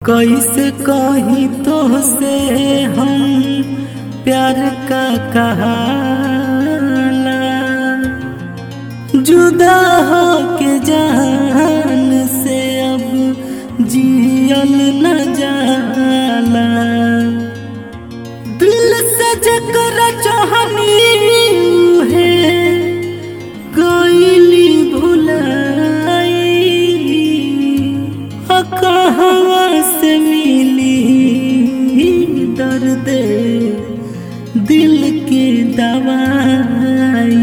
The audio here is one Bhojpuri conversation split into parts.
कैसे कही तो से हम प्यार का कहाला, जुदा हो के जान से अब जियल न जाला। दिल से जकरा चाहनी है गईली भुलाई, कहवा से मिली दर्द दिल की दवाई।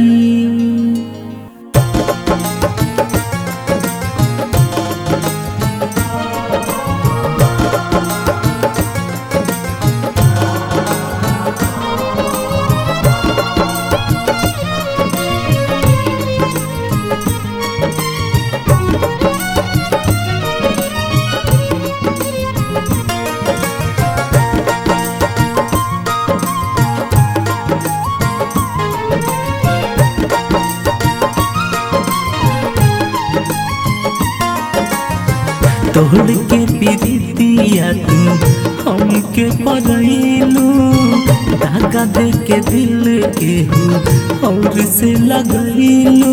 तोड़ के प्रीतिया तू हमके पगलू, धागा दे के दिल के हो और से लगलू।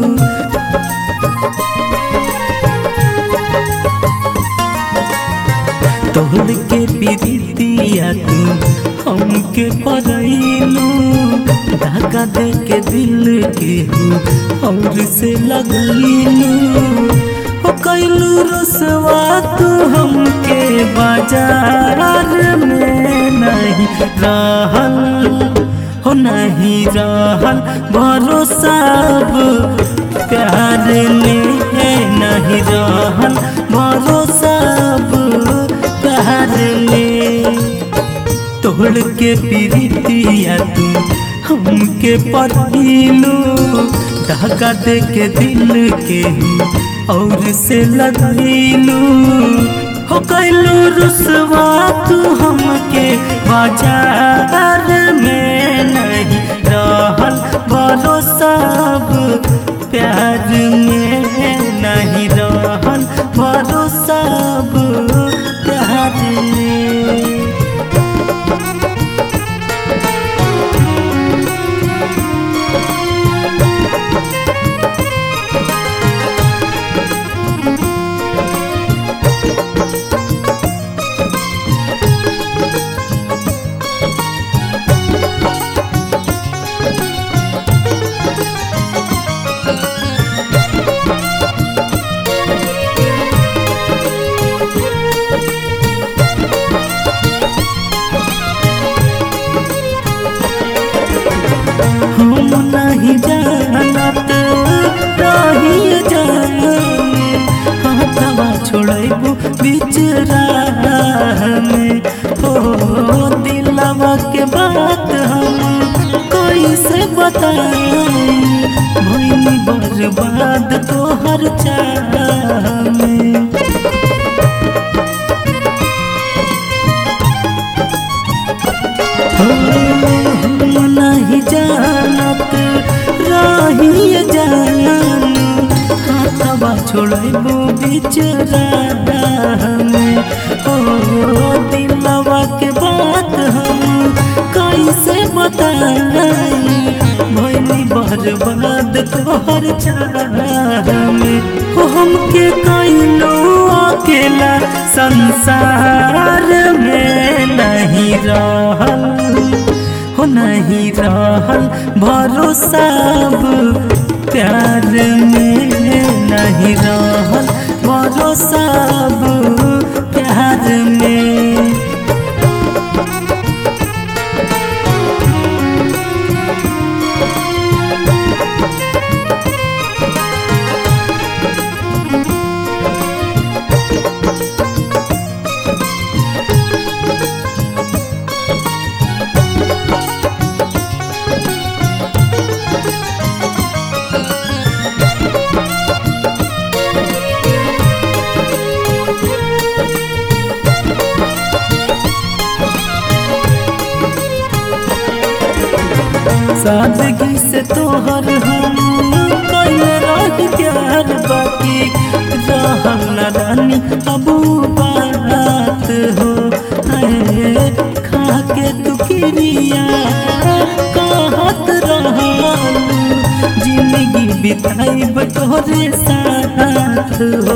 तोड़ के प्रीतिया तू हमके पगलू, धागा दे के दिल के हो और से लगलू। कैलू रुसवा तू हमके बाजार में नहीं रहल हो, नहीं रहल भरोसा प्यार में, नहीं रहल भरोसा प्यार में। तोड़ के प्रीतिया तू हमके पढ़लू, धागा दे के दिल के और से लगलू। हो कैलू रुसवा तू हमके बाजार में नहीं रहल भरोसा प्यार में, नहीं रहल भरोसा प्यार में। नहीं जानत रही जाने हाथवा छोड़बू बीच राह में। हो दिलवा के बात हम कैसे बताई, भइनी बर्बाद तोहर चाह में। नहीं जानत रही जान हाथवा छोड़बू बीच राह में। ओ दिलवा के बात हम कैसे बताई, भइनी बर्बाद तोहर चाह में। हो हमके कैलो अकेला संसार में नहीं रहल हो, नहीं रहल भरोसा प्यार में, नहीं रहल भरोसा प्यार में। सादगी से तोहर हम कैल रही प्यार, बाकी रहल न रानी अब बात बिताइब तोरे साथ हो।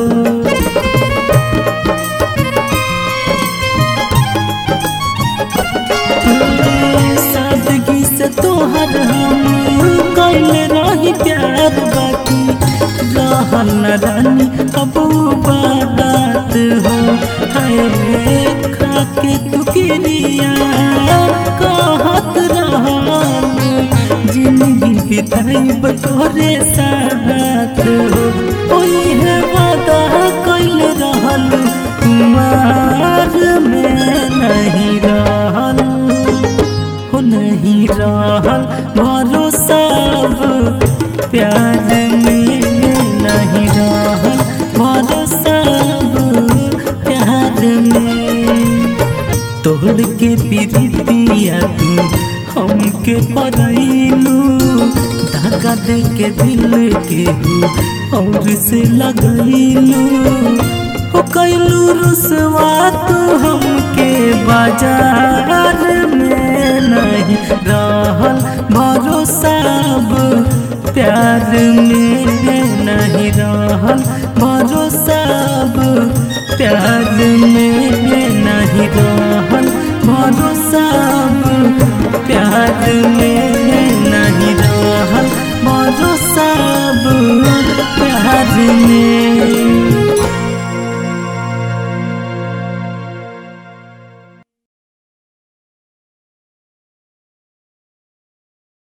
सादगी से तोहर हम कैले रही प्यार बाकी रहल न रानी अब बात हो। हाय खाके तू किरिया कहत रहल जिंदगी बिताइब तोरे साथ हो। ओहे वादा कैले रहल कुमार में नहीं रहल हो, नहीं रहल भरोसा प्यार में नहीं रहल भरोसा प्यार में। तोड़ के प्रीतिया तू हमके पराइलू धागा दे के दिल के हो और से लगैलू हो। कैलू रुसवा तू हमके बाजार में नहीं रहल भरोसा प्यार में नहीं रहल